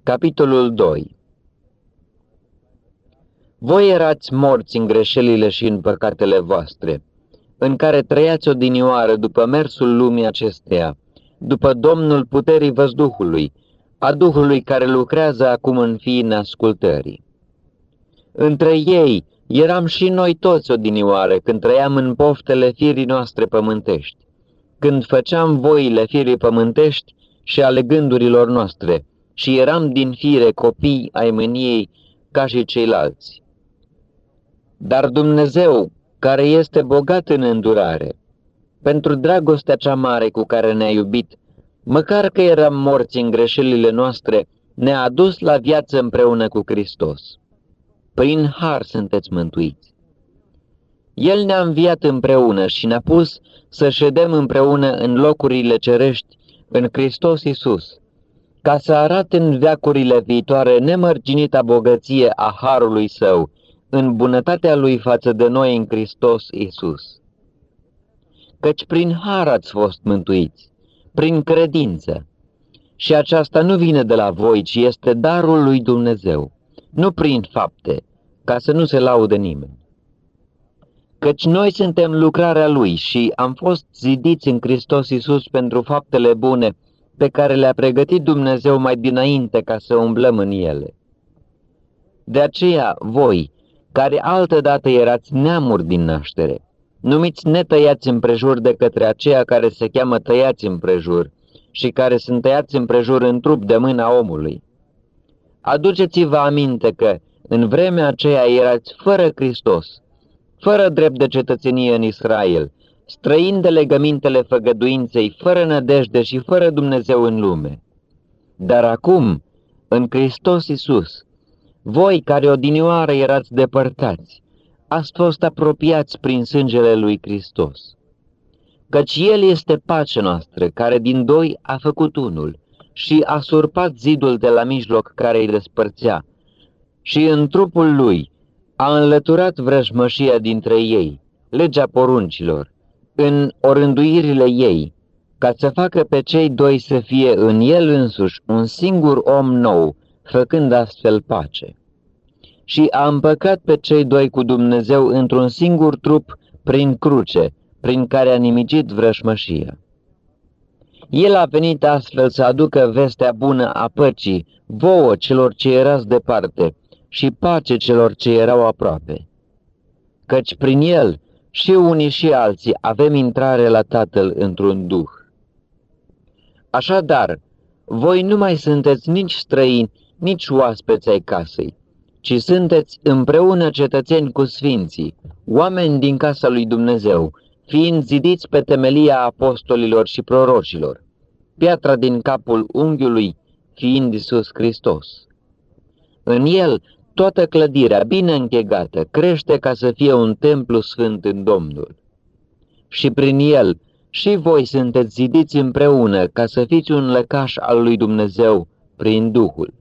Capitolul 2. Voi erați morți în greșelile și în păcatele voastre, în care trăiați odinioară după mersul lumii acesteia, după domnul puterii văzduhului, a Duhului care lucrează acum în fiii neascultării. Între ei eram și noi toți odinioară când trăiam în poftele firii noastre pământești, când făceam voile firii pământești și ale gândurilor noastre, și eram din fire copii ai mâniei ca și ceilalți. Dar Dumnezeu, care este bogat în îndurare, pentru dragostea cea mare cu care ne-a iubit, măcar că eram morți în greșelile noastre, ne-a adus la viață împreună cu Hristos. Prin har sunteți mântuiți. El ne-a înviat împreună și ne-a pus să ședem împreună în locurile cerești în Hristos Iisus, ca să arate în veacurile viitoare nemărginita bogăție a harului Său, în bunătatea Lui față de noi în Hristos Iisus. Căci prin har ați fost mântuiți, prin credință, și aceasta nu vine de la voi, ci este darul lui Dumnezeu, nu prin fapte, ca să nu se laude nimeni. Căci noi suntem lucrarea Lui și am fost zidiți în Hristos Iisus pentru faptele bune pe care le-a pregătit Dumnezeu mai dinainte ca să umblăm în ele. De aceea, voi, care altădată erați neamuri din naștere, numiți netăiați împrejur de către aceia care se cheamă tăiați împrejur și care sunt tăiați împrejur în trup de mâna omului. Aduceți-vă aminte că în vremea aceea erați fără Hristos, fără drept de cetățenie în Israel, străini de legămintele făgăduinței, fără nădejde și fără Dumnezeu în lume. Dar acum, în Hristos Iisus, voi care odinioară erați depărtați, ați fost apropiați prin sângele lui Hristos. Căci El este pacea noastră, care din doi a făcut unul și a surpat zidul de la mijloc care îi despărțea și în trupul Lui a înlăturat vrăjmășia dintre ei, legea poruncilor, în orânduirile ei, ca să facă pe cei doi să fie în El însuși un singur om nou, făcând astfel pace. Și a împăcat pe cei doi cu Dumnezeu într-un singur trup prin cruce, prin care a nimicit vrăjmășia. El a venit astfel să aducă vestea bună a păcii vouă celor ce erați departe și pace celor ce erau aproape. Căci prin El și unii și alții avem intrare la Tatăl într-un duh. Așadar, voi nu mai sunteți nici străini, nici oaspeți ai casei, ci sunteți împreună cetățeni cu sfinții, oameni din casa lui Dumnezeu, fiind zidiți pe temelia apostolilor și prorocilor, piatra din capul unghiului fiind Iisus Hristos. În El, toată clădirea bine închegată crește ca să fie un templu sfânt în Domnul. Și prin El și voi sunteți zidiți împreună ca să fiți un lăcaș al lui Dumnezeu prin Duhul.